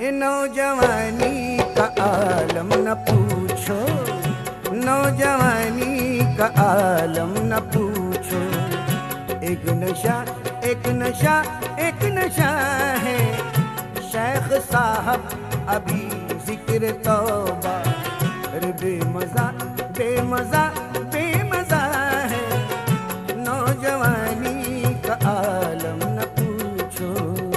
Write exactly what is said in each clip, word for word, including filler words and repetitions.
नौजवानी का आलम न पूछो, नौजवानी का आलम न पूछो। एक नशा एक नशा एक नशा है, शेख साहब अभी जिक्र तौबा। अरे बेमज़ा बेमज़ा बेमज़ा है, नौजवानी का आलम न पूछो।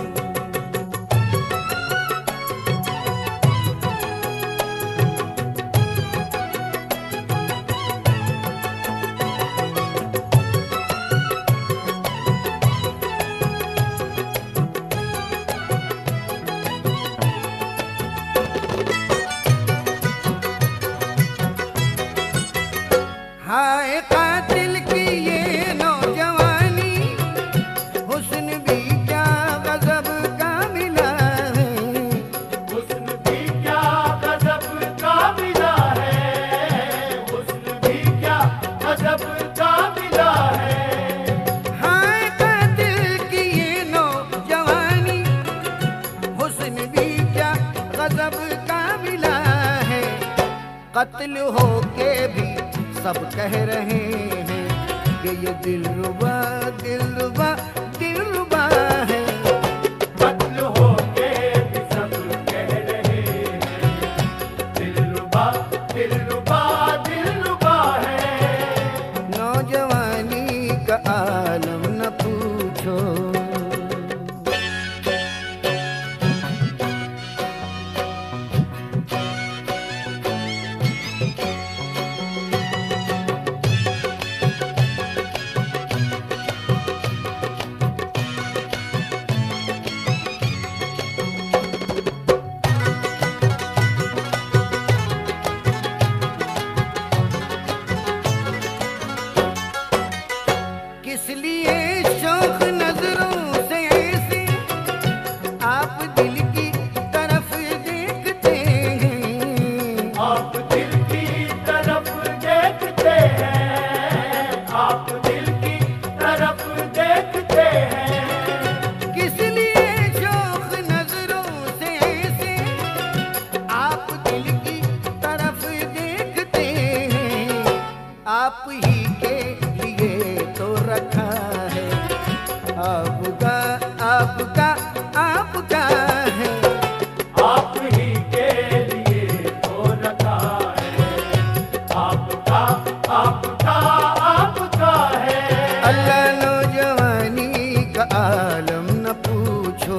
हाय कातिल की ये नौजवानी, हुस्न भी क्या गजब का मिला है, हुस्न भी क्या गजब का मिला है, हुस्न भी क्या गजब का मिला है। हाय कातिल की ये नौजवानी, हुस्न भी क्या गजब का मिला है। कत्ल होके भी सब कह रहे हैं कि ये दिलरुबा दिलरुबा दिलरुबा है। कत्ल होके भी सब कह रहे हैं, दिलरुबा दिलरुबा दिलरुबा है। नौजवानी का आलम न पूछो। किस लिए शौक नजरों से ऐसे आप दिल की तरफ देखते हैं, आप दिल की तरफ देखते हैं, आप दिल की तरफ देखते हैं। किस लिए शौक नजरों से ऐसे आप दिल की तरफ देखते हैं। आप ही के लिए तो रखा है, आपका आपका आपका है। आप ही के लिए तो रखा है, आपका आपका आपका है। अल्लाह नौजवानी का आलम न पूछो।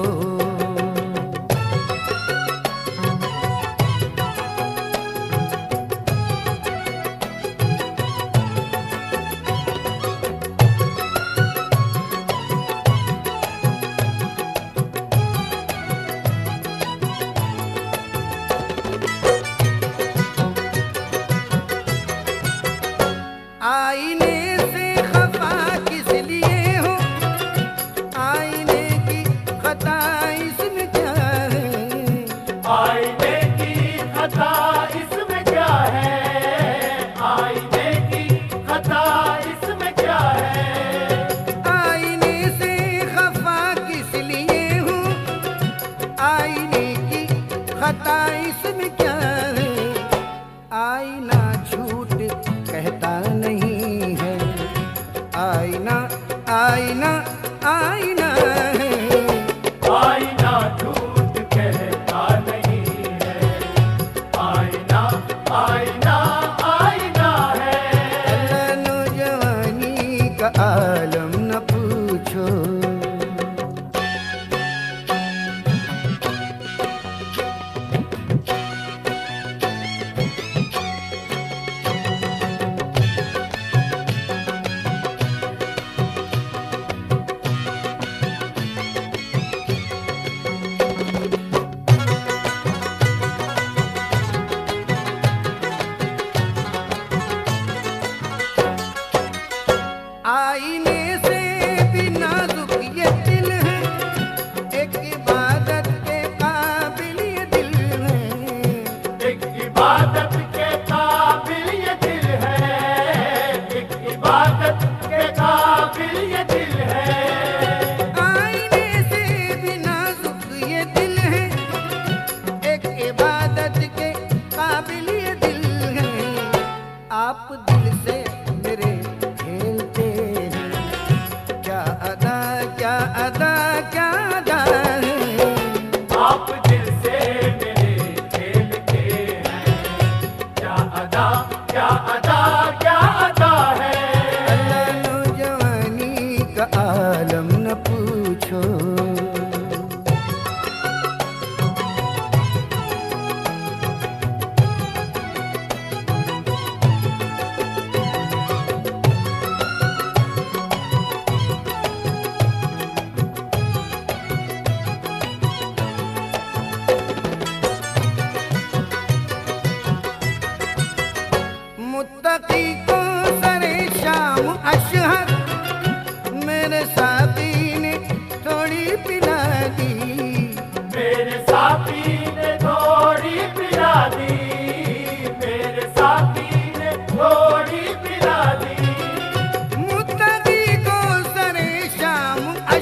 आईने से खफा किस लिए हो, आईने की खता इसमें क्या है, आईने की खता इसमें क्या है, आईने की खता इसमें क्या है। आईने से खफा किस लिए हो, आईने की खता इसमें क्या है। आईना झूठ कहता नहीं है, आईना आईना आईना है। आईना झूठ कहता नहीं है, आईना आईना आईना है। अल्लाह नौजवानी का आलम न पूछो।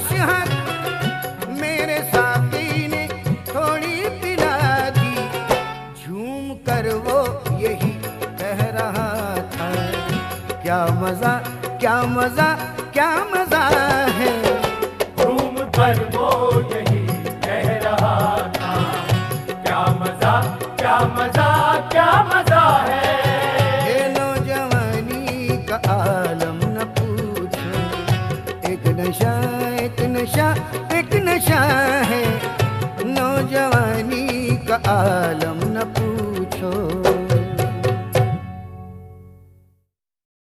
मशहद मेरे साथी ने थोड़ी पिला दी, झूम कर वो यही कह रहा था, क्या मजा क्या मजा क्या मजा है। घूम कर वो यही कह रहा था, क्या मजा क्या मजा क्या मजा है। ये नौजवानी का आलम न पूछो, एक नशा एक नशा एक नशा है, नौजवानी का आलम न पूछो।